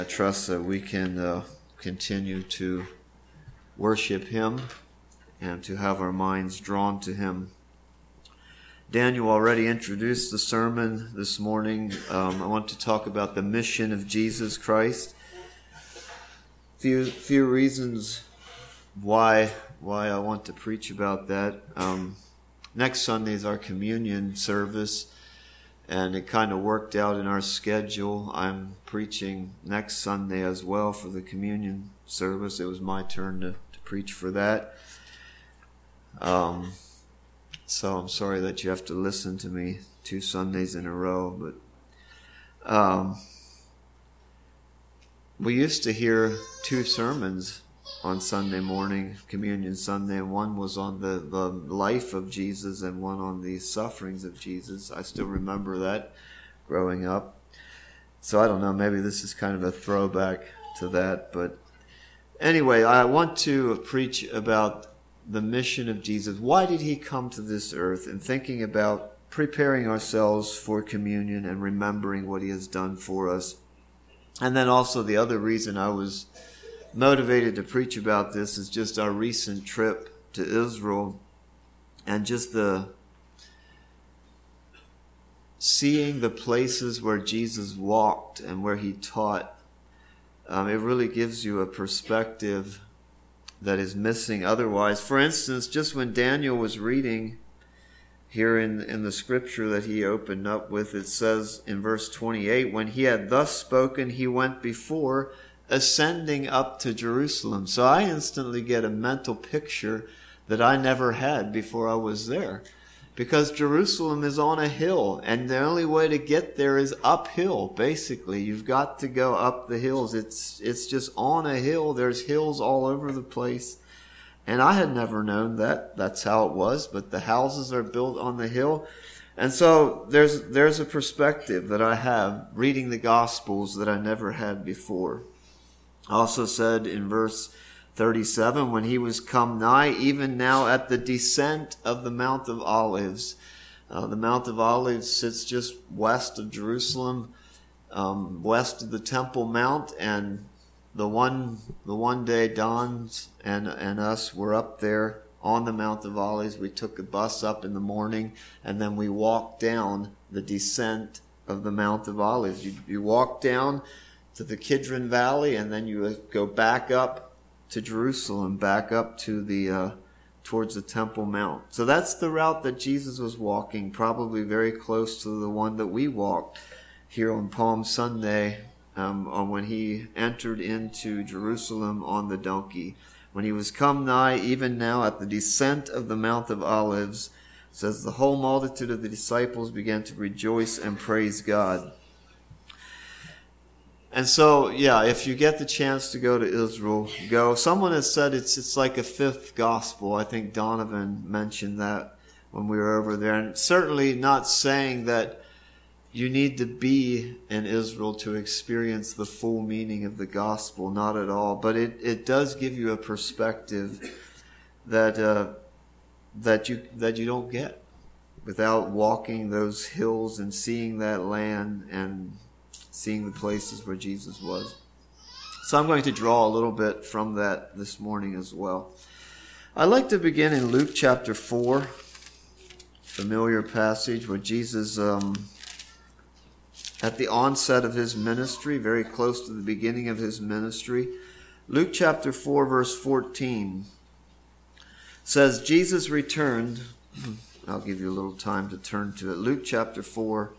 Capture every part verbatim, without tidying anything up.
I trust that we can uh, continue to worship Him and to have our minds drawn to Him. Daniel already introduced the sermon this morning. Um, I want to talk about the mission of Jesus Christ. Few few reasons why why I want to preach about that. Um, next Sunday is our communion service, and it kind of worked out in our schedule. I'm preaching next Sunday as well for the communion service. It was my turn to, to preach for that. Um, so I'm sorry that you have to listen to me two Sundays in a row, but um, we used to hear two sermons on Sunday morning, Communion Sunday, and one was on the, the life of Jesus and one on the sufferings of Jesus. I still remember that growing up. So I don't know, maybe this is kind of a throwback to that. But anyway, I want to preach about the mission of Jesus. Why did He come to this earth? And thinking about preparing ourselves for communion and remembering what He has done for us. And then also the other reason I was motivated to preach about this is just our recent trip to Israel and just the seeing the places where Jesus walked and where He taught. Um, it really gives you a perspective that is missing otherwise. For instance, just when Daniel was reading here in, in the scripture that he opened up with, it says in verse twenty-eight, when he had thus spoken, he went before, ascending up to Jerusalem. So I instantly get a mental picture that I never had before I was there. Because Jerusalem is on a hill, and the only way to get there is uphill, basically. You've got to go up the hills. It's it's just on a hill. There's hills all over the place. And I had never known that. That's how it was. But the houses are built on the hill. And so there's there's a perspective that I have reading the Gospels that I never had before. Also said in verse thirty-seven, when he was come nigh, even now at the descent of the Mount of Olives. Uh, the Mount of Olives sits just west of Jerusalem, um, west of the Temple Mount, and the one the one day Don's and and us were up there on the Mount of Olives. We took a bus up in the morning, and then we walked down the descent of the Mount of Olives. You, you walk down to the Kidron Valley, and then you go back up to Jerusalem, back up to the uh, towards the Temple Mount. So that's the route that Jesus was walking, probably very close to the one that we walked here on Palm Sunday, um, on when he entered into Jerusalem on the donkey. When he was come nigh, even now at the descent of the Mount of Olives, says the whole multitude of the disciples began to rejoice and praise God. And so, yeah, if you get the chance to go to Israel, go. Someone has said it's it's like a fifth gospel. I think Donovan mentioned that when we were over there. And certainly not saying that you need to be in Israel to experience the full meaning of the gospel. Not at all. But it, it does give you a perspective that uh, that you that you don't get without walking those hills and seeing that land and seeing the places where Jesus was. So I'm going to draw a little bit from that this morning as well. I'd like to begin in Luke chapter four, familiar passage where Jesus, um, at the onset of his ministry, very close to the beginning of his ministry, Luke chapter four, verse fourteen says, Jesus returned. I'll give you a little time to turn to it. Luke chapter four,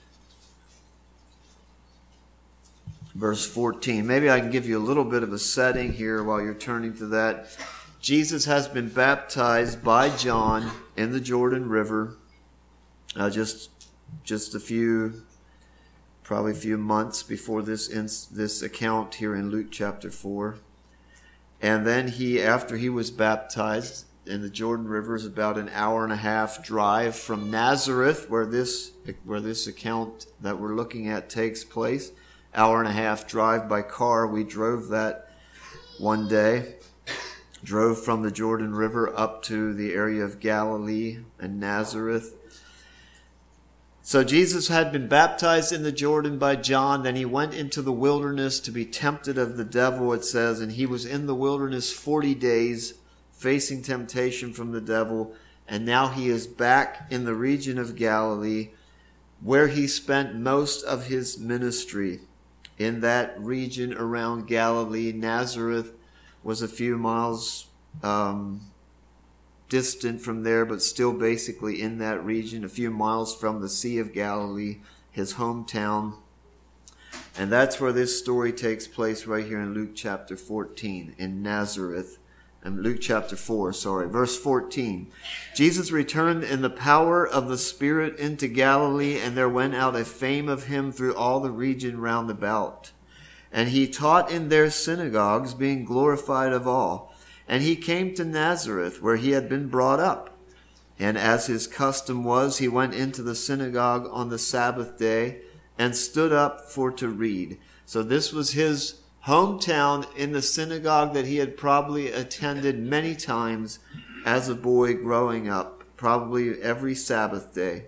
verse fourteen. Maybe I can give you a little bit of a setting here while you're turning to that. Jesus has been baptized by John in the Jordan River uh, just just a few, probably a few months before this this account here in Luke chapter four. And then he, after he was baptized in the Jordan River, is about an hour and a half drive from Nazareth, where this where this account that we're looking at takes place. Hour and a half drive by car. We drove that one day. Drove from the Jordan River up to the area of Galilee and Nazareth. So Jesus had been baptized in the Jordan by John. Then he went into the wilderness to be tempted of the devil, it says. And he was in the wilderness forty days, facing temptation from the devil. And now he is back in the region of Galilee, where he spent most of his ministry. In that region around Galilee, Nazareth was a few miles um, distant from there, but still basically in that region, a few miles from the Sea of Galilee, his hometown. And that's where this story takes place, right here in Luke chapter fourteen, in Nazareth. And Luke chapter four, sorry, verse fourteen. Jesus returned in the power of the Spirit into Galilee, and there went out a fame of him through all the region round about. And he taught in their synagogues, being glorified of all. And he came to Nazareth, where he had been brought up. And as his custom was, he went into the synagogue on the Sabbath day, and stood up for to read. So this was his hometown, in the synagogue that he had probably attended many times as a boy growing up, probably every Sabbath day.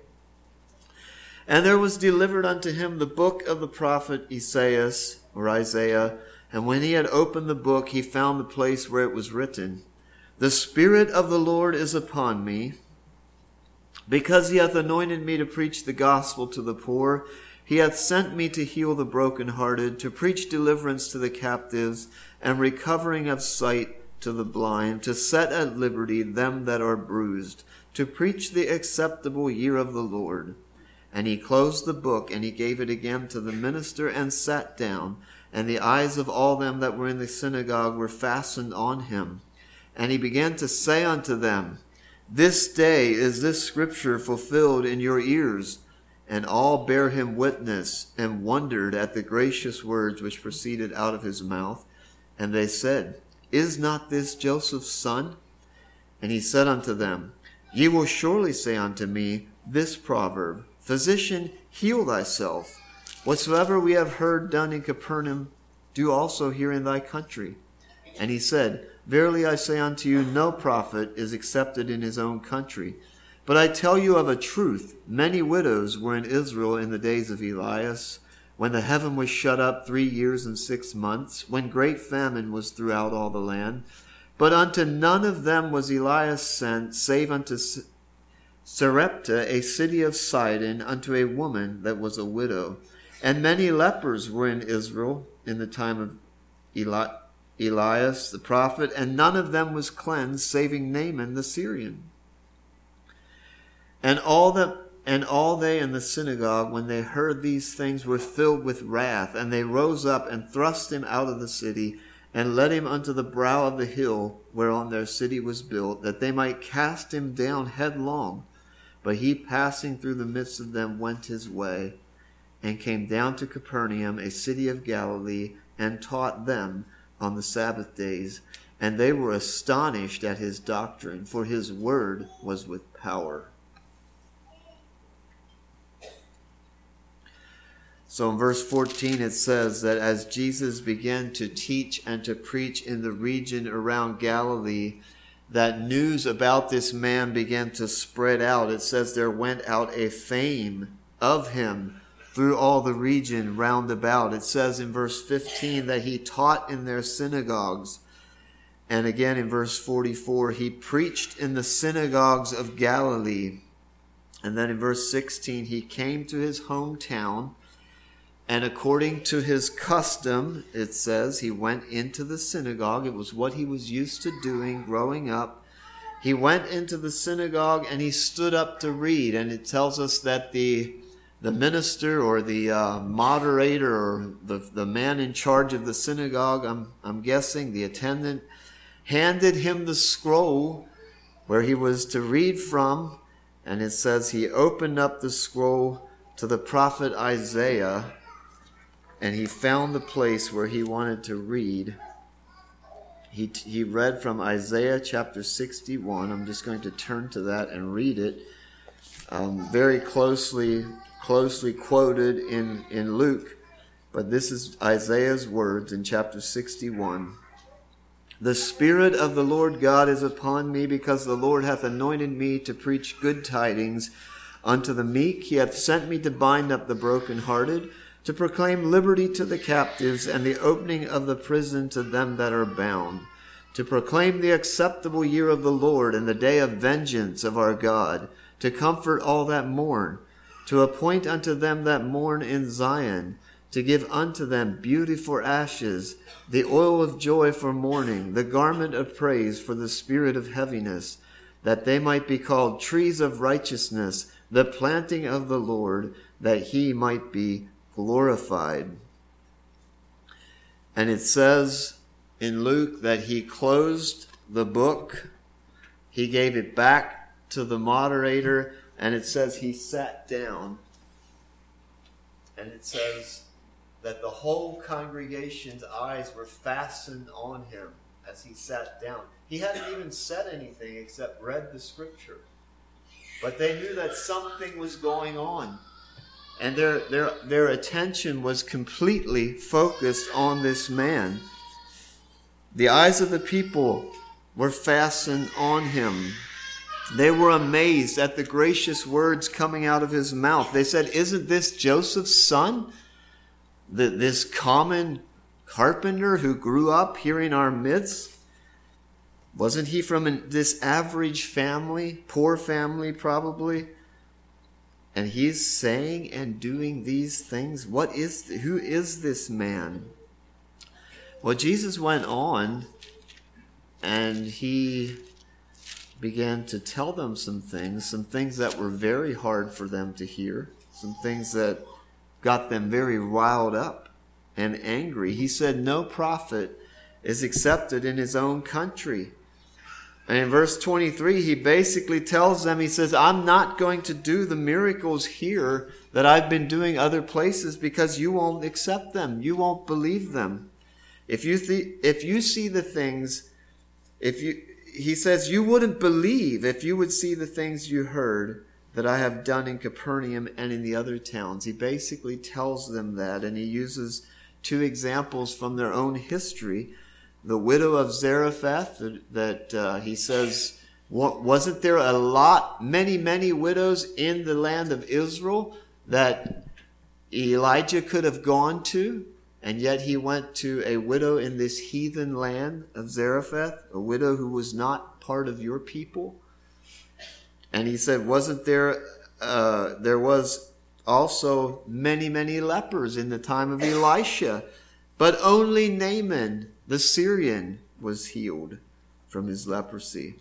And there was delivered unto him the book of the prophet Isaiah, or Isaiah. And when he had opened the book, he found the place where it was written, The Spirit of the Lord is upon me, because he hath anointed me to preach the gospel to the poor. He hath sent me to heal the brokenhearted, to preach deliverance to the captives, and recovering of sight to the blind, to set at liberty them that are bruised, to preach the acceptable year of the Lord. And he closed the book, and he gave it again to the minister, and sat down. And the eyes of all them that were in the synagogue were fastened on him. And he began to say unto them, This day is this scripture fulfilled in your ears. And all bare him witness, and wondered at the gracious words which proceeded out of his mouth. And they said, Is not this Joseph's son? And he said unto them, Ye will surely say unto me this proverb, Physician, heal thyself. Whatsoever we have heard done in Capernaum, do also here in thy country. And he said, Verily I say unto you, no prophet is accepted in his own country. But I tell you of a truth, many widows were in Israel in the days of Elias, when the heaven was shut up three years and six months, when great famine was throughout all the land. But unto none of them was Elias sent, save unto Sarepta, a city of Sidon, unto a woman that was a widow. And many lepers were in Israel in the time of Eli- Elias the prophet, and none of them was cleansed, saving Naaman the Syrian. And all the and all they in the synagogue, when they heard these things, were filled with wrath, and they rose up and thrust him out of the city, and led him unto the brow of the hill whereon their city was built, that they might cast him down headlong. But he, passing through the midst of them, went his way, and came down to Capernaum, a city of Galilee, and taught them on the Sabbath days. And they were astonished at his doctrine, for his word was with power. So in verse fourteen it says that as Jesus began to teach and to preach in the region around Galilee, that news about this man began to spread out. It says there went out a fame of him through all the region round about. It says in verse fifteen that he taught in their synagogues. And again in verse forty-four, he preached in the synagogues of Galilee. And then in verse sixteen, he came to his hometown. And according to his custom, it says, he went into the synagogue. It was what he was used to doing growing up. He went into the synagogue and he stood up to read. And it tells us that the the minister or the uh, moderator or the, the man in charge of the synagogue, I'm, I'm guessing, the attendant, handed him the scroll where he was to read from. And it says he opened up the scroll to the prophet Isaiah. And he found the place where he wanted to read. He he read from Isaiah chapter sixty-one. I'm just going to turn to that and read it. Um, very closely closely quoted in, in Luke. But this is Isaiah's words in chapter sixty-one. The Spirit of the Lord God is upon me, because the Lord hath anointed me to preach good tidings unto the meek. He hath sent me to bind up the brokenhearted, to proclaim liberty to the captives, and the opening of the prison to them that are bound, to proclaim the acceptable year of the Lord, and the day of vengeance of our God, to comfort all that mourn, to appoint unto them that mourn in Zion, to give unto them beauty for ashes, the oil of joy for mourning, the garment of praise for the spirit of heaviness, that they might be called trees of righteousness, the planting of the Lord, that he might be glorified. And it says in Luke that he closed the book, he gave it back to the moderator, and it says he sat down. And it says that the whole congregation's eyes were fastened on him as he sat down. He hadn't even said anything except read the scripture. But they knew that something was going on. And their, their, their attention was completely focused on this man. The eyes of the people were fastened on him. They were amazed at the gracious words coming out of his mouth. They said, "Isn't this Joseph's son? The, this common carpenter who grew up here in our midst? Wasn't he from an, this average family, poor family probably? And he's saying and doing these things? What is, who is this man?" Well, Jesus went on and he began to tell them some things, some things that were very hard for them to hear, some things that got them very riled up and angry. He said no prophet is accepted in his own country. And in verse twenty-three, he basically tells them, he says, "I'm not going to do the miracles here that I've been doing other places because you won't accept them. You won't believe them. If you th- if you see the things, if you, he says, you wouldn't believe if you would see the things you heard that I have done in Capernaum and in the other towns." He basically tells them that, and he uses two examples from their own history. The widow of Zarephath, that, that uh, he says, what, wasn't there a lot, many, many widows in the land of Israel that Elijah could have gone to? And yet he went to a widow in this heathen land of Zarephath, a widow who was not part of your people. And he said, wasn't there, uh, there was also many, many lepers in the time of Elisha, but only Naaman, the Syrian, was healed from his leprosy.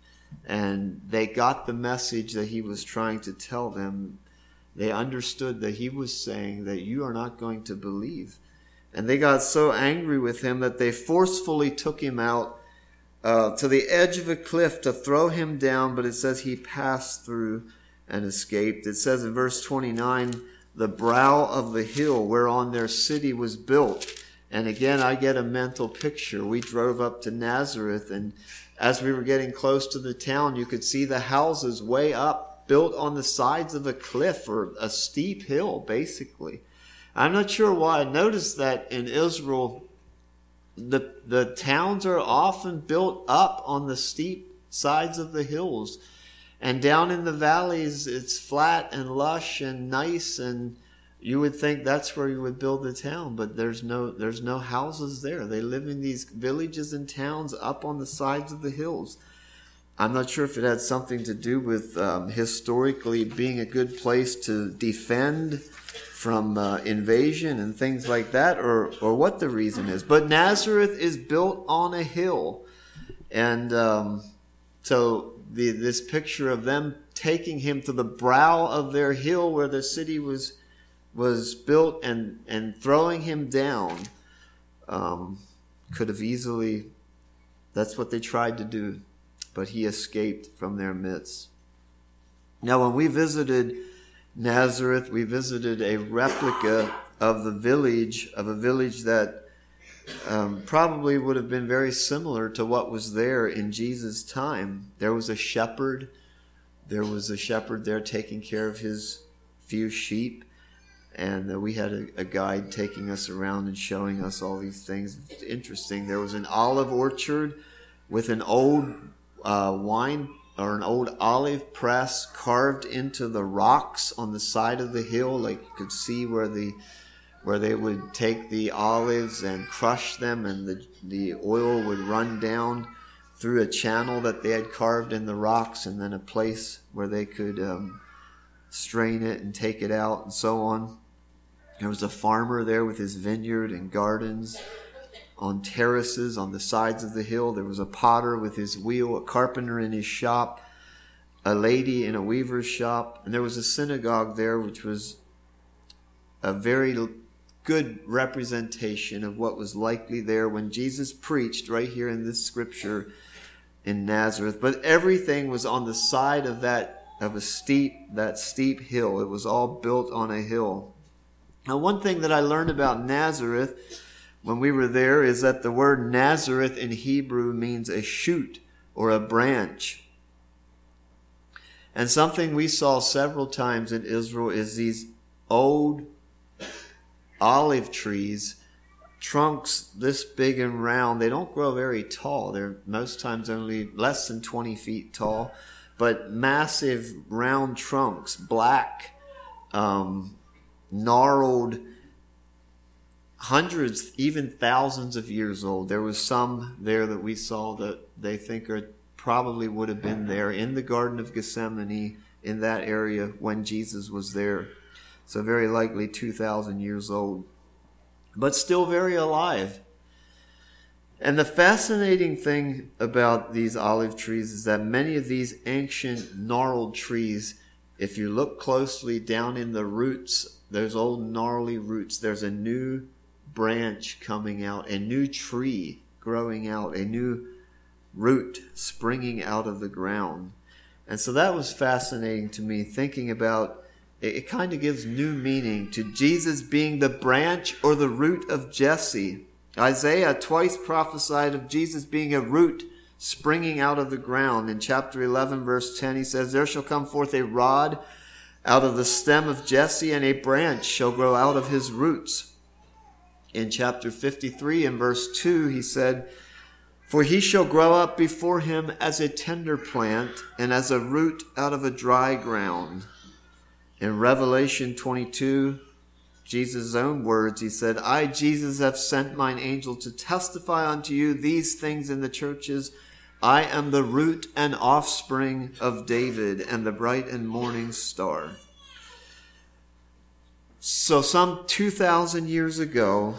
And they got the message that he was trying to tell them. They understood that he was saying that you are not going to believe. And they got so angry with him that they forcefully took him out uh, to the edge of a cliff to throw him down. But it says he passed through and escaped. It says in verse twenty-nine, the brow of the hill whereon their city was built. And again, I get a mental picture. We drove up to Nazareth, and as we were getting close to the town, you could see the houses way up, built on the sides of a cliff or a steep hill, basically. I'm not sure why. I noticed that in Israel, the, the towns are often built up on the steep sides of the hills. And down in the valleys, it's flat and lush and nice, and you would think that's where you would build the town, but there's no there's no houses there. They live in these villages and towns up on the sides of the hills. I'm not sure if it had something to do with um, historically being a good place to defend from uh, invasion and things like that, or or what the reason is. But Nazareth is built on a hill, and um, so the this picture of them taking him to the brow of their hill where the city was was built and, and throwing him down um, could have easily, that's what they tried to do, but he escaped from their midst. Now, when we visited Nazareth, we visited a replica of the village, of a village that um, probably would have been very similar to what was there in Jesus' time. There was a shepherd. There was a shepherd there taking care of his few sheep. And uh, we had a, a guide taking us around and showing us all these things. Interesting. There was an olive orchard with an old uh, wine or an old olive press carved into the rocks on the side of the hill. Like you could see where the where they would take the olives and crush them, and the, the oil would run down through a channel that they had carved in the rocks, and then a place where they could um, strain it and take it out and so on. There was a farmer there with his vineyard and gardens on terraces on the sides of the hill. There was a potter with his wheel, a carpenter in his shop, a lady in a weaver's shop, and there was a synagogue there, which was a very good representation of what was likely there when Jesus preached right here in this scripture in Nazareth. But everything was on the side of that of a steep that steep hill. It was all built on a hill. Now, one thing that I learned about Nazareth when we were there is that the word Nazareth in Hebrew means a shoot or a branch. And something we saw several times in Israel is these old olive trees, trunks this big and round. They don't grow very tall. They're most times only less than twenty feet tall, but massive round trunks, black, um, gnarled, hundreds, even thousands of years old. There was some there that we saw that they think are probably would have been there in the Garden of Gethsemane in that area when Jesus was there. So very likely two thousand years old, but still very alive. And the fascinating thing about these olive trees is that many of these ancient gnarled trees, if you look closely down in the roots, there's old gnarly roots. There's a new branch coming out, a new tree growing out, a new root springing out of the ground. And so that was fascinating to me, thinking about it, it kind of gives new meaning to Jesus being the branch or the root of Jesse. Isaiah twice prophesied of Jesus being a root springing out of the ground. In chapter eleven, verse ten, he says, "There shall come forth a rod out of the stem of Jesse, and a branch shall grow out of his roots." In chapter fifty-three, in verse two, he said, "For he shall grow up before him as a tender plant, and as a root out of a dry ground." In Revelation twenty-two, Jesus' own words, he said, "I, Jesus, have sent mine angel to testify unto you these things in the churches. I am the root and offspring of David, and the bright and morning star." So some two thousand years ago,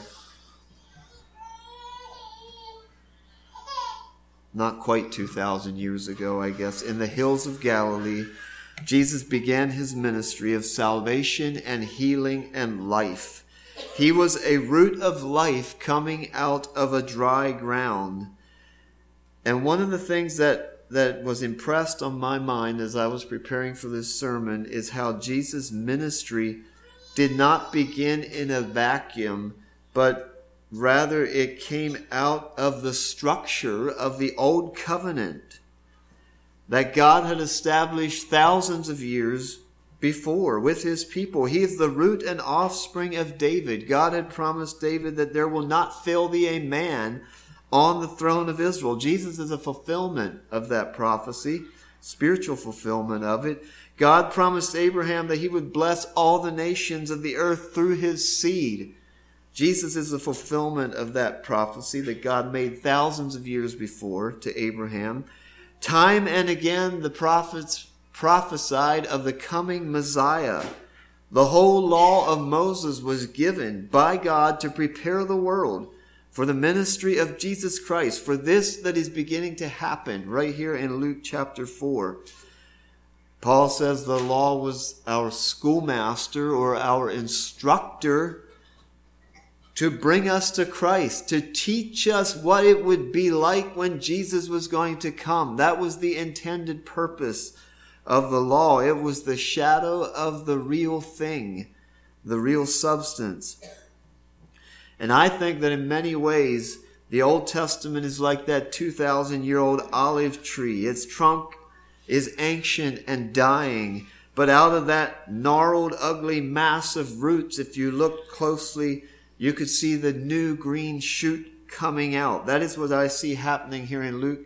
not quite two thousand years ago, I guess, in the hills of Galilee, Jesus began his ministry of salvation and healing and life. He was a root of life coming out of a dry ground. And one of the things that, that was impressed on my mind as I was preparing for this sermon is how Jesus' ministry did not begin in a vacuum, but rather it came out of the structure of the old covenant that God had established thousands of years before with his people. He is the root and offspring of David. God had promised David that there will not fail thee a man on the throne of Israel. Jesus is a fulfillment of that prophecy, spiritual fulfillment of it. God promised Abraham that he would bless all the nations of the earth through his seed. Jesus is the fulfillment of that prophecy that God made thousands of years before to Abraham. Time and again, the prophets prophesied of the coming Messiah. The whole law of Moses was given by God to prepare the world for the ministry of Jesus Christ, for this that is beginning to happen right here in Luke chapter four. Paul says the law was our schoolmaster or our instructor to bring us to Christ, to teach us what it would be like when Jesus was going to come. That was the intended purpose of the law. It was the shadow of the real thing, the real substance. And I think that in many ways, the Old Testament is like that two thousand year old olive tree. Its trunk is ancient and dying, but out of that gnarled, ugly mass of roots, if you look closely, you could see the new green shoot coming out. That is what I see happening here in Luke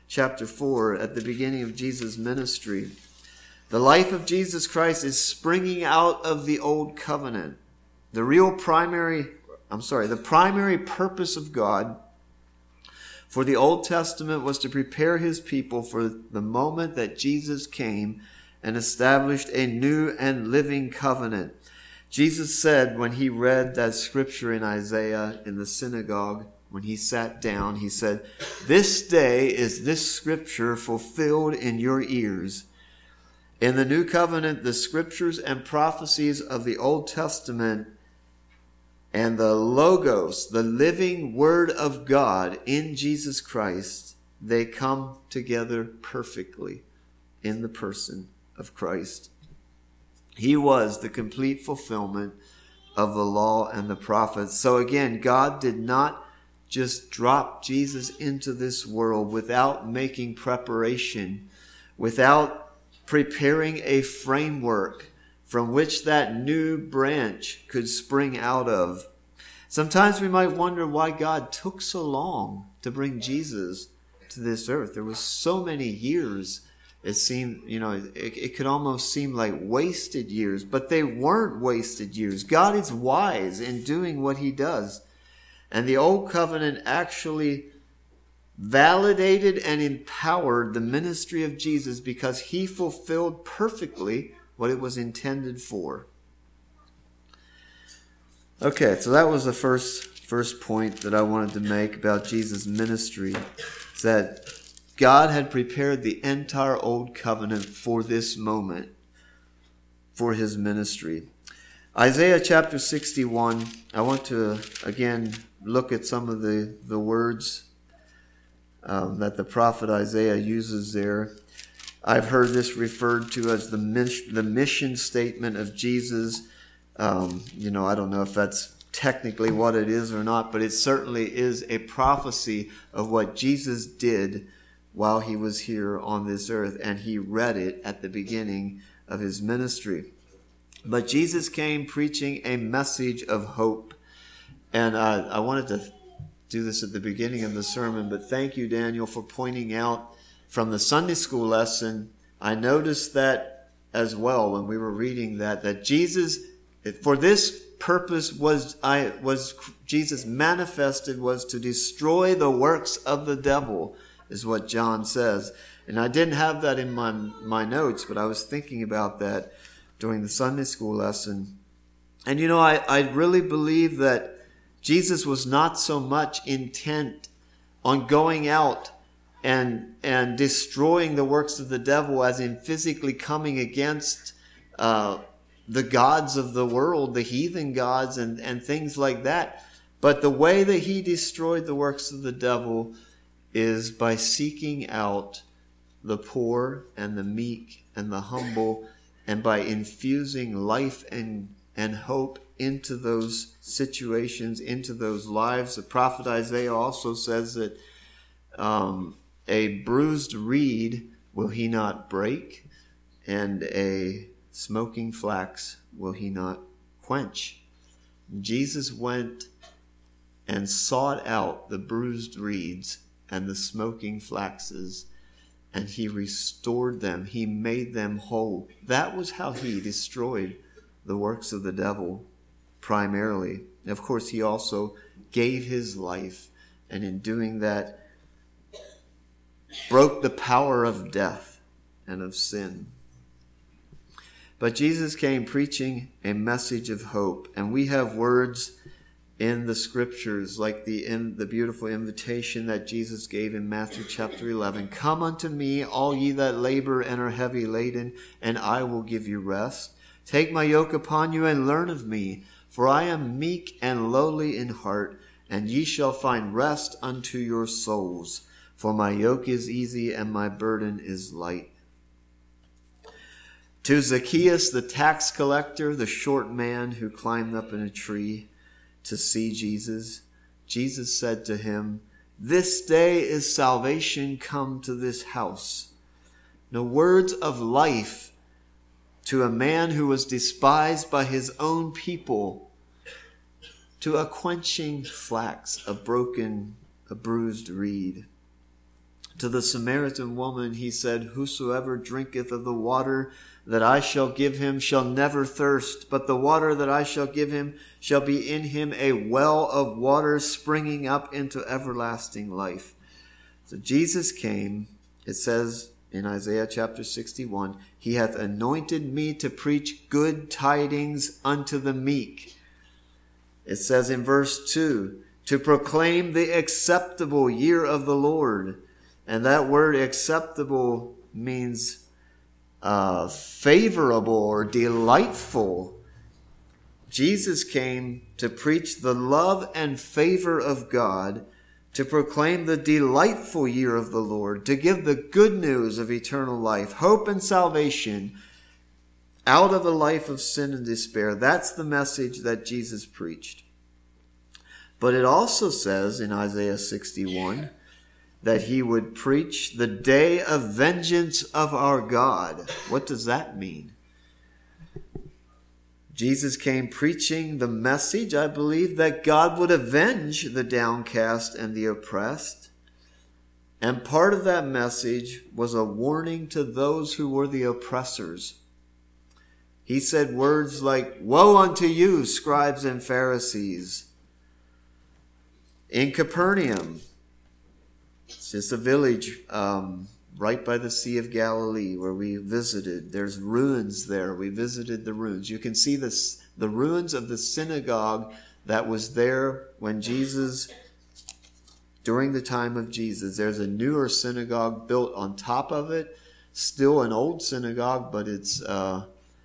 chapter four, at the beginning of Jesus' ministry. The life of Jesus Christ is springing out of the old covenant. The real primary, I'm sorry, the primary purpose of God for the Old Testament was to prepare his people for the moment that Jesus came and established a new and living covenant. Jesus said when he read that scripture in Isaiah in the synagogue, when he sat down, he said, "This day is this scripture fulfilled in your ears." In the new covenant, the scriptures and prophecies of the Old Testament and the Logos, the living Word of God in Jesus Christ, they come together perfectly in the person of Christ. He was the complete fulfillment of the law and the prophets. So again, God did not just drop Jesus into this world without making preparation, without preparing a framework from which that new branch could spring out of. Sometimes we might wonder why God took so long to bring Jesus to this earth. There was so many years. It seemed, you know, it, it could almost seem like wasted years, but they weren't wasted years. God is wise in doing what he does. And the old covenant actually validated and empowered the ministry of Jesus because he fulfilled perfectly what it was intended for. Okay, so that was the first first point that I wanted to make about Jesus' ministry. Is that God had prepared the entire old covenant for this moment, for his ministry. Isaiah chapter sixty-one, I want to again look at some of the, the words um, that the prophet Isaiah uses there. I've heard this referred to as the mission, the mission statement of Jesus. Um, you know, I don't know if that's technically what it is or not, but it certainly is a prophecy of what Jesus did while he was here on this earth, and he read it at the beginning of his ministry. But Jesus came preaching a message of hope. And uh, I wanted to do this at the beginning of the sermon, but thank you, Daniel, for pointing out from the Sunday school lesson. I noticed that as well when we were reading that, that Jesus, for this purpose was I was Jesus manifested was to destroy the works of the devil, is what John says. And I didn't have that in my my notes, but I was thinking about that during the Sunday school lesson. And you know, I, I really believe that Jesus was not so much intent on going out and and destroying the works of the devil as in physically coming against uh, the gods of the world, the heathen gods and, and things like that. But the way that he destroyed the works of the devil is by seeking out the poor and the meek and the humble, and by infusing life and, and hope into those situations, into those lives. The prophet Isaiah also says that um, a bruised reed will he not break, and a smoking flax will he not quench. Jesus went and sought out the bruised reeds and the smoking flaxes, and he restored them. He made them whole. That was how he destroyed the works of the devil, primarily. Of course, he also gave his life, and in doing that, broke the power of death and of sin. But Jesus came preaching a message of hope, and we have words in the scriptures like the in, the beautiful invitation that Jesus gave in Matthew chapter eleven. Come unto me, all ye that labor and are heavy laden, and I will give you rest. Take my yoke upon you and learn of me, for I am meek and lowly in heart, and ye shall find rest unto your souls. For my yoke is easy and my burden is light. To Zacchaeus, the tax collector, the short man who climbed up in a tree to see Jesus, Jesus said to him, "This day is salvation come to this house." No words of life to a man who was despised by his own people, to a quenching flax, a broken, a bruised reed. To the Samaritan woman he said, "Whosoever drinketh of the water that I shall give him shall never thirst, but the water that I shall give him shall be in him a well of water springing up into everlasting life." So Jesus came, it says in Isaiah chapter sixty-one, "He hath anointed me to preach good tidings unto the meek." It says in verse two, "To proclaim the acceptable year of the Lord." And that word acceptable means uh, favorable or delightful. Jesus came to preach the love and favor of God, to proclaim the delightful year of the Lord, to give the good news of eternal life, hope and salvation out of a life of sin and despair. That's the message that Jesus preached. But it also says in Isaiah sixty-one that he would preach the day of vengeance of our God. What does that mean? Jesus came preaching the message, I believe, that God would avenge the downcast and the oppressed. And part of that message was a warning to those who were the oppressors. He said words like, "Woe unto you, scribes and Pharisees." In Capernaum, it's just a village um, right by the Sea of Galilee where we visited. There's ruins there. We visited the ruins. You can see this, the ruins of the synagogue that was there when Jesus, during the time of Jesus. There's a newer synagogue built on top of it. Still an old synagogue, but it's uh,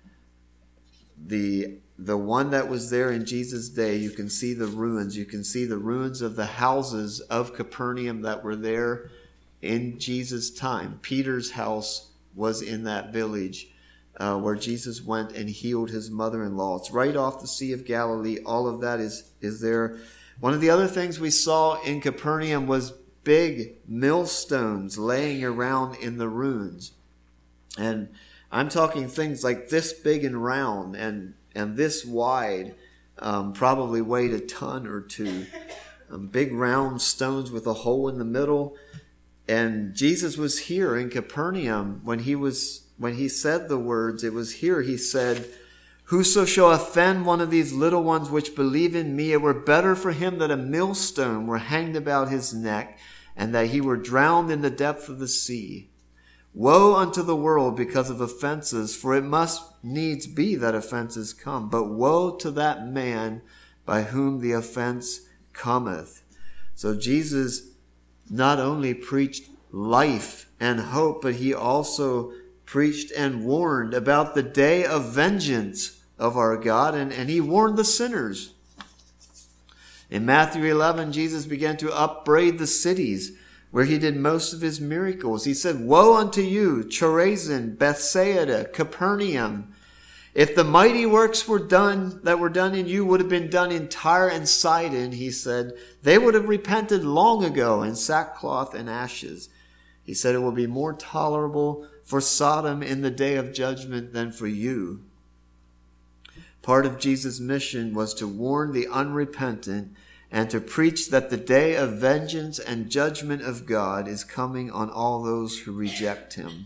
the the one that was there in Jesus' day. You can see the ruins. You can see the ruins of the houses of Capernaum that were there in Jesus' time. Peter's house was in that village uh, where Jesus went and healed his mother-in-law. It's right off the Sea of Galilee. All of that is, is there. One of the other things we saw in Capernaum was big millstones laying around in the ruins. And I'm talking things like this big and round and and this wide, um, probably weighed a ton or two. Um, big round stones with a hole in the middle. And Jesus was here in Capernaum when he was when he said the words. It was here he said, "Whoso shall offend one of these little ones which believe in me, it were better for him that a millstone were hanged about his neck, and that he were drowned in the depth of the sea. Woe unto the world because of offenses, for it must needs be that offenses come. But woe to that man by whom the offense cometh." So Jesus not only preached life and hope, but he also preached and warned about the day of vengeance of our God, and, and he warned the sinners. In Matthew eleven, Jesus began to upbraid the cities where he did most of his miracles. He said, "Woe unto you, Chorazin, Bethsaida, Capernaum! If the mighty works were done that were done in you would have been done in Tyre and Sidon," he said, "they would have repented long ago in sackcloth and ashes." He said, "It will be more tolerable for Sodom in the day of judgment than for you." Part of Jesus' mission was to warn the unrepentant and to preach that the day of vengeance and judgment of God is coming on all those who reject him.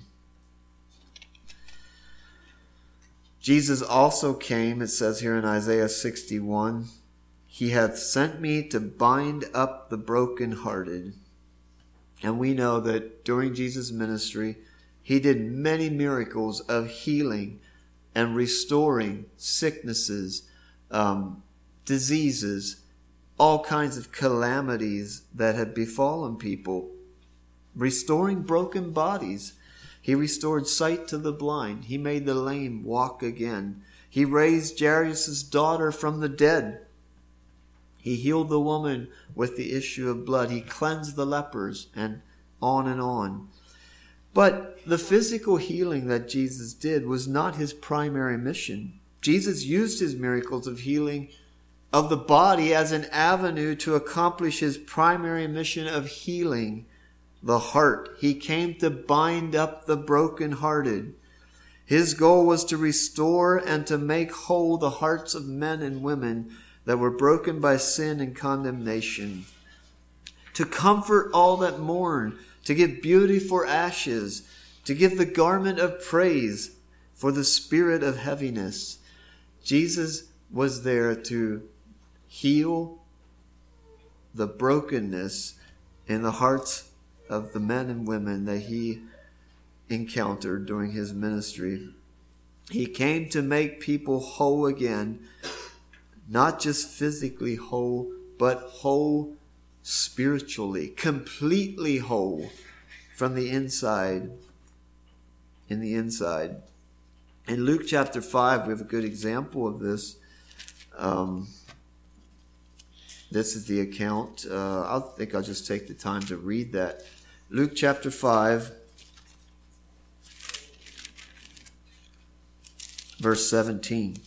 Jesus also came, it says here in Isaiah sixty-one, "He hath sent me to bind up the brokenhearted." And we know that during Jesus' ministry, he did many miracles of healing and restoring sicknesses, um, diseases, all kinds of calamities that had befallen people, restoring broken bodies. He restored sight to the blind. He made the lame walk again. He raised Jairus' daughter from the dead. He healed the woman with the issue of blood. He cleansed the lepers, and on and on. But the physical healing that Jesus did was not his primary mission. Jesus used his miracles of healing of the body as an avenue to accomplish his primary mission of healing the heart. He came to bind up the brokenhearted. His goal was to restore and to make whole the hearts of men and women that were broken by sin and condemnation, to comfort all that mourn, to give beauty for ashes, to give the garment of praise for the spirit of heaviness. Jesus was there to heal the brokenness in the hearts of the men and women that he encountered during his ministry. He came to make people whole again, not just physically whole, but whole spiritually, completely whole from the inside, in the inside. In Luke chapter five, we have a good example of this. Um, this is the account. Uh, I think I'll just take the time to read that. Luke chapter five, verse seventeen.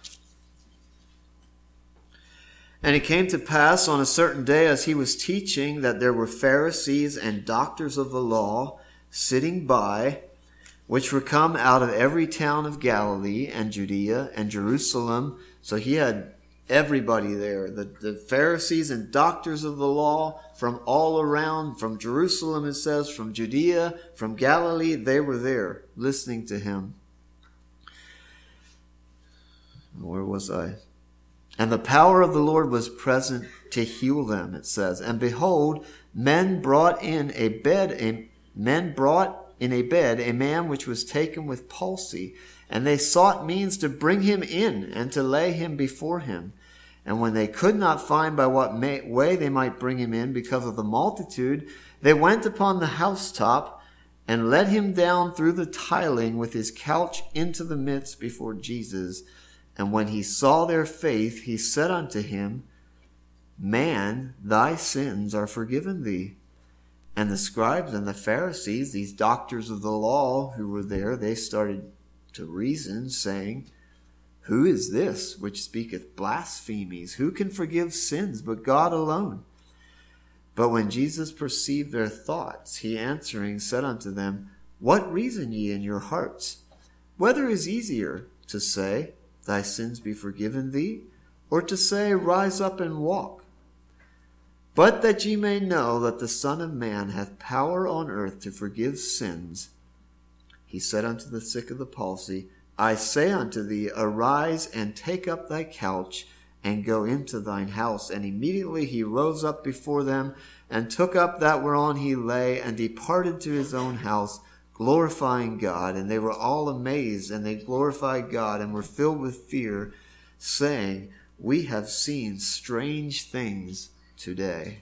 And it came to pass on a certain day as he was teaching that there were Pharisees and doctors of the law sitting by, which were come out of every town of Galilee and Judea and Jerusalem. So he had everybody there. The, the Pharisees and doctors of the law from all around, from Jerusalem it says, from Judea, from Galilee, they were there listening to him. Where was I? And the power of the Lord was present to heal them, it says. And behold, men brought in a bed, a, men brought in a bed a man which was taken with palsy. And they sought means to bring him in and to lay him before him. And when they could not find by what may, way they might bring him in because of the multitude, they went upon the housetop and let him down through the tiling with his couch into the midst before Jesus. And when he saw their faith, he said unto him, Man, thy sins are forgiven thee. And the scribes and the Pharisees, these doctors of the law who were there, they started to reason, saying, Who is this which speaketh blasphemies? Who can forgive sins but God alone? But when Jesus perceived their thoughts, he answering said unto them, What reason ye in your hearts? Whether is easier to say, Thy sins be forgiven thee, or to say, Rise up and walk? But that ye may know that the Son of Man hath power on earth to forgive sins, he said unto the sick of the palsy, I say unto thee, Arise and take up thy couch, and go into thine house. And immediately he rose up before them, and took up that whereon he lay, and departed to his own house, glorifying God. And they were all amazed, and they glorified God, and were filled with fear, saying, We have seen strange things today.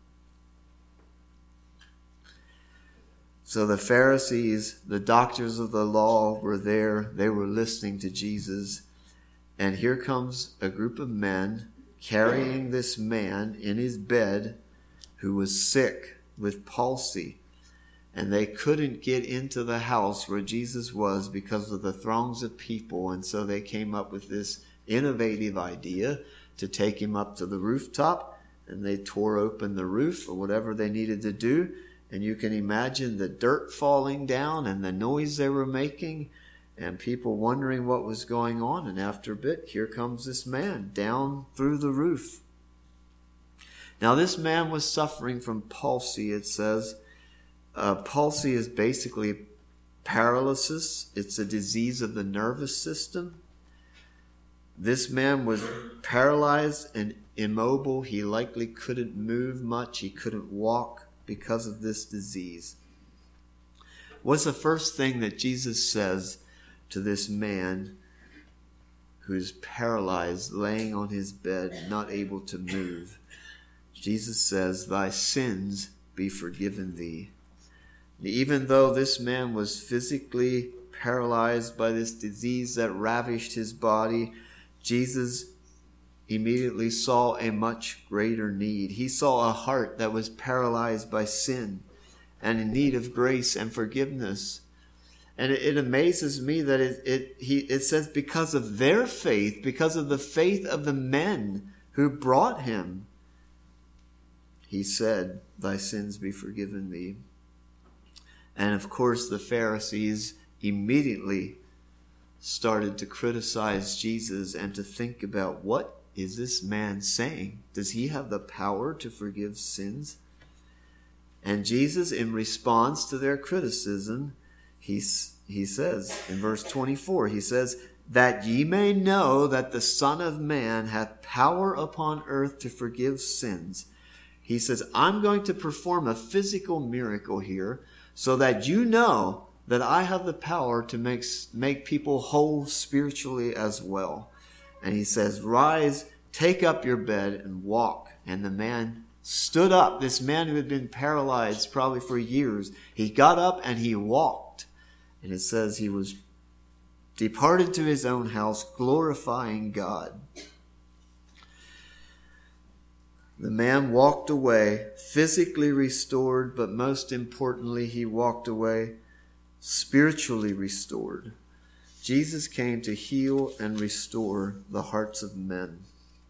So the Pharisees, the doctors of the law were there. They were listening to Jesus. And here comes a group of men carrying this man in his bed who was sick with palsy. And they couldn't get into the house where Jesus was because of the throngs of people. And so they came up with this innovative idea to take him up to the rooftop. And they tore open the roof or whatever they needed to do. And you can imagine the dirt falling down and the noise they were making and people wondering what was going on. And after a bit, here comes this man down through the roof. Now, this man was suffering from palsy, it says. Uh, palsy is basically paralysis. It's a disease of the nervous system. This man was paralyzed and immobile. He likely couldn't move much. He couldn't walk because of this disease. What's the first thing that Jesus says to this man who's paralyzed, laying on his bed, not able to move? Jesus says, Thy sins be forgiven thee. Even though this man was physically paralyzed by this disease that ravished his body, Jesus immediately saw a much greater need. He saw a heart that was paralyzed by sin and in need of grace and forgiveness. And it, it amazes me that it, it, he, it says because of their faith, because of the faith of the men who brought him, he said, Thy sins be forgiven thee. And of course, the Pharisees immediately started to criticize Jesus and to think about, what is this man saying? Does he have the power to forgive sins? And Jesus, in response to their criticism, he, he says in verse twenty-four, he says, that ye may know that the Son of Man hath power upon earth to forgive sins. He says, I'm going to perform a physical miracle here so that you know that I have the power to make, make people whole spiritually as well. And he says, rise, take up your bed and walk. And the man stood up, this man who had been paralyzed probably for years. He got up and he walked. And it says he was departed to his own house, glorifying God. The man walked away, physically restored, but most importantly, he walked away spiritually restored. Jesus came to heal and restore the hearts of men.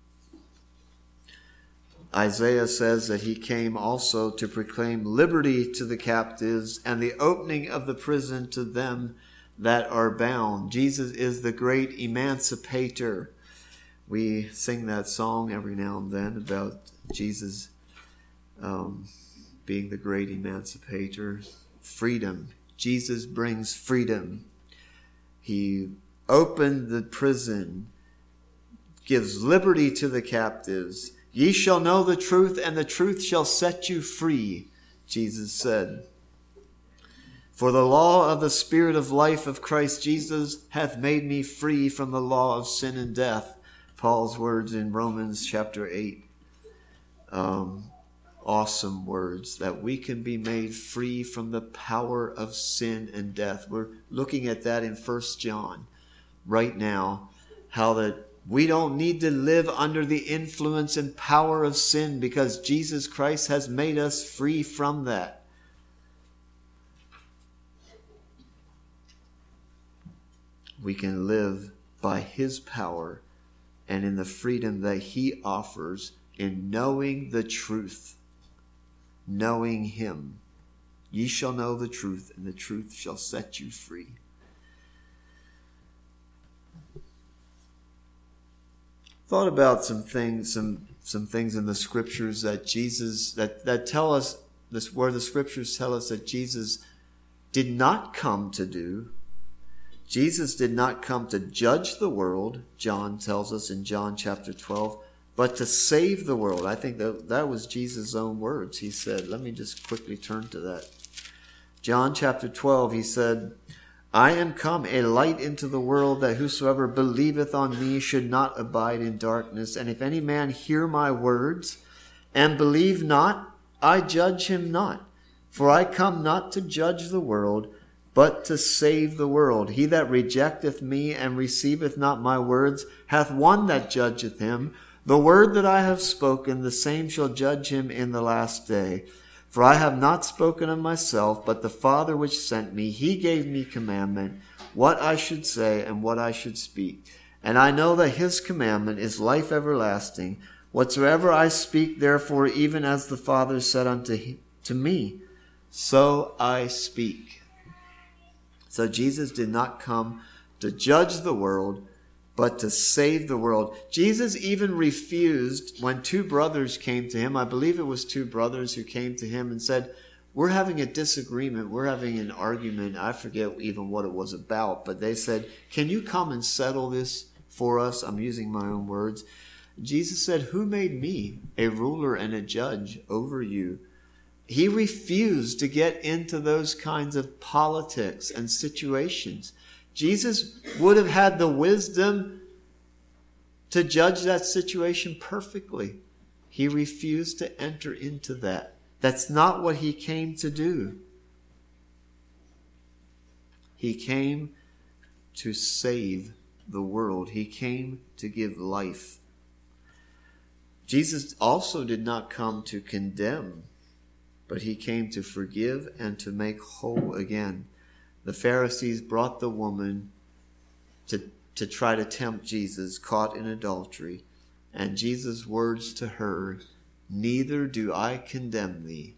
Isaiah says that he came also to proclaim liberty to the captives and the opening of the prison to them that are bound. Jesus is the great emancipator. We sing that song every now and then about Jesus um, being the great emancipator. Freedom. Jesus brings freedom. He opened the prison, gives liberty to the captives. Ye shall know the truth, and the truth shall set you free, Jesus said. For the law of the Spirit of life of Christ Jesus hath made me free from the law of sin and death. Paul's words in Romans chapter eight. Um, awesome words, that we can be made free from the power of sin and death. We're looking at that in First John right now, how that we don't need to live under the influence and power of sin because Jesus Christ has made us free from that. We can live by his power and in the freedom that he offers in knowing the truth, knowing him. Ye shall know the truth, and the truth shall set you free. Thought about some things, some some things in the scriptures that Jesus that that tell us this, where the scriptures tell us that Jesus did not come to do. Jesus did not come to judge the world, John tells us in John chapter twelve, but to save the world. I think that that was Jesus' own words. He said, let me just quickly turn to that. John chapter twelve, he said, I am come a light into the world, that whosoever believeth on me should not abide in darkness. And if any man hear my words and believe not, I judge him not. For I come not to judge the world, but to save the world. He that rejecteth me and receiveth not my words hath one that judgeth him. The word that I have spoken, the same shall judge him in the last day. For I have not spoken of myself, but the Father which sent me, he gave me commandment, what I should say and what I should speak. And I know that his commandment is life everlasting. Whatsoever I speak, therefore, even as the Father said unto he, to me, so I speak. So Jesus did not come to judge the world, but to save the world. Jesus even refused when two brothers came to him. I believe it was two brothers who came to him and said, we're having a disagreement. We're having an argument. I forget even what it was about, but they said, can you come and settle this for us? I'm using my own words. Jesus said, who made me a ruler and a judge over you? He refused to get into those kinds of politics and situations. Jesus would have had the wisdom to judge that situation perfectly. He refused to enter into that. That's not what he came to do. He came to save the world. He came to give life. Jesus also did not come to condemn, but he came to forgive and to make whole again. The Pharisees brought the woman to, to try to tempt Jesus, caught in adultery. And Jesus' words to her, neither do I condemn thee.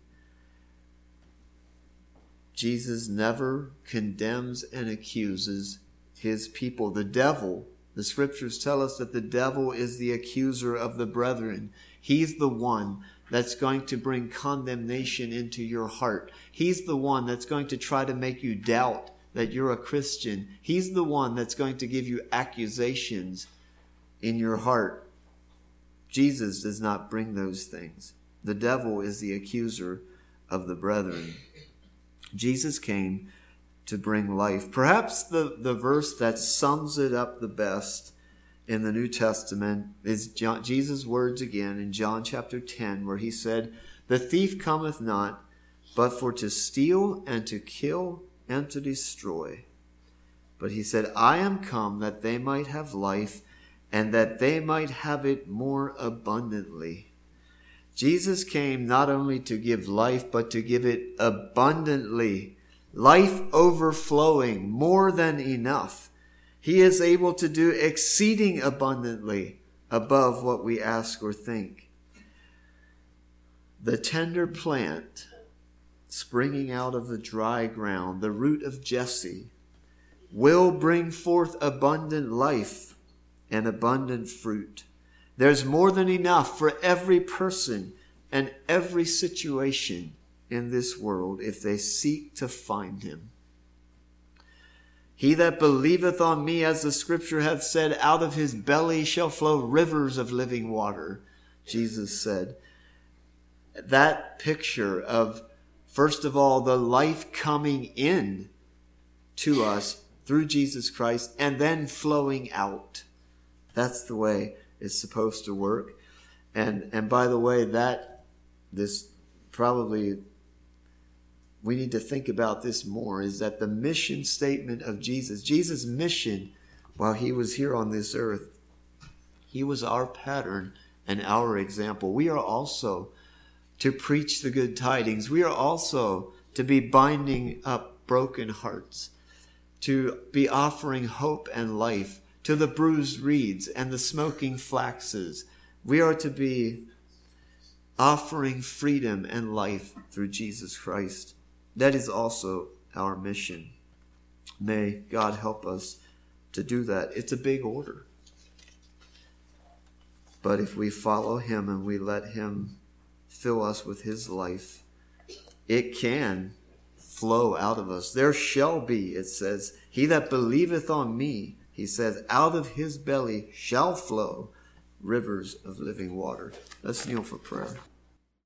Jesus never condemns and accuses his people. The devil, the scriptures tell us that the devil is the accuser of the brethren. He's the one that's going to bring condemnation into your heart. He's the one that's going to try to make you doubt that you're a Christian. He's the one that's going to give you accusations in your heart. Jesus does not bring those things. The devil is the accuser of the brethren. Jesus came to bring life. Perhaps the, the verse that sums it up the best in the New Testament is John, Jesus' words again in John chapter ten, where he said, "The thief cometh not, but for to steal and to kill and to destroy. But he said, I am come that they might have life, and that they might have it more abundantly." Jesus came not only to give life, but to give it abundantly. Life overflowing, more than enough. He is able to do exceeding abundantly above what we ask or think. The tender plant springing out of the dry ground, the root of Jesse, will bring forth abundant life and abundant fruit. There's more than enough for every person and every situation in this world if they seek to find him. He that believeth on me, as the scripture hath said, out of his belly shall flow rivers of living water, Jesus said. That picture of, first of all, the life coming in to us through Jesus Christ and then flowing out. That's the way it's supposed to work. And and by the way, that this probably we need to think about this more, is that the mission statement of Jesus, Jesus' mission while he was here on this earth, he was our pattern and our example. We are also to preach the good tidings. We are also to be binding up broken hearts, to be offering hope and life to the bruised reeds and the smoking flaxes. We are to be offering freedom and life through Jesus Christ. That is also our mission. May God help us to do that. It's a big order. But if we follow him and we let him fill us with his life, it can flow out of us. There shall be, it says, he that believeth on me, he says, out of his belly shall flow rivers of living water. Let's kneel for prayer.